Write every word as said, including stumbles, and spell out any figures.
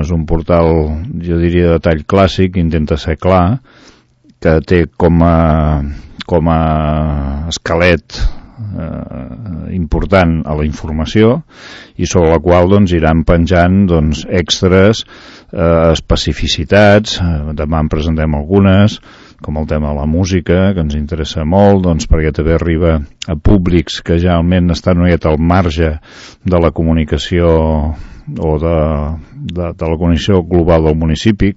és un portal, jo diria, de tall clàssic, intenta ser clar, que té com a, com a esquelet eh, important a la informació i sobre la qual doncs, iran penjant doncs, extras, eh, especificitats, eh, demà en presentem algunes, com el tema de la música, que ens interessa molt, doncs, perquè també arriba a públics que generalment estan una miqueta al marge de la comunicació o de, de, de la comunicació global del municipi,